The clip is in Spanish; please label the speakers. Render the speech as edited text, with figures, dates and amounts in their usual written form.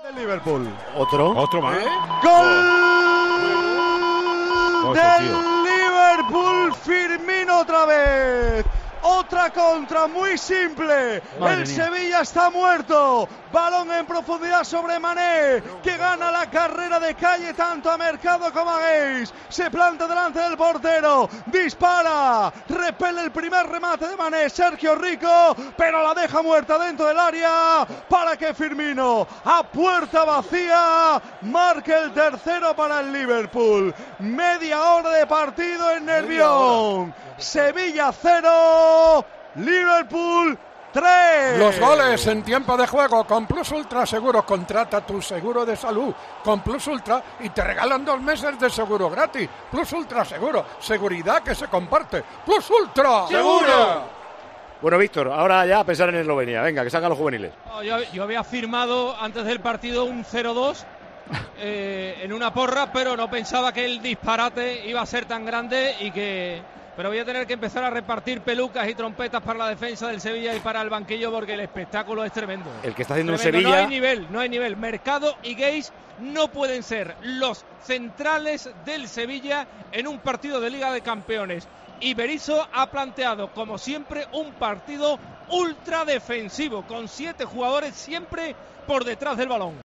Speaker 1: El Liverpool.
Speaker 2: Otro más.
Speaker 1: ¡Gol del Liverpool! Firmino otra vez. Otra contra muy simple. El Sevilla está muerto. Balón en profundidad sobre Mané, que gana la carrera de calle tanto a Mercado como a Guedes. Se planta delante del portero, dispara, repele el primer remate de Mané, Sergio Rico, pero la deja muerta dentro del área para que Firmino, a puerta vacía, marque el tercero para el Liverpool. Media hora de partido en Nervión. Sevilla 0, Liverpool 3.
Speaker 3: Los goles en tiempo de juego con Plus Ultra Seguros. Contrata tu seguro de salud con Plus Ultra y te regalan 2 meses de seguro gratis. Plus Ultra Seguro, seguridad que se comparte. Plus Ultra
Speaker 2: ¡Seguro! Bueno, Víctor, ahora ya a pensar en Eslovenia. Venga, que salgan los juveniles.
Speaker 4: No, yo había firmado antes del partido un 0-2 en una porra, pero no pensaba que el disparate iba a ser tan grande y que... Pero voy a tener que empezar a repartir pelucas y trompetas para la defensa del Sevilla y para el banquillo, porque el espectáculo es tremendo.
Speaker 2: El que está haciendo un
Speaker 4: Tremendo.
Speaker 2: Sevilla...
Speaker 4: No hay nivel. Mercado y Guedes no pueden ser los centrales del Sevilla en un partido de Liga de Campeones. Y Berizzo ha planteado, como siempre, un partido ultra defensivo, con 7 jugadores siempre por detrás del balón.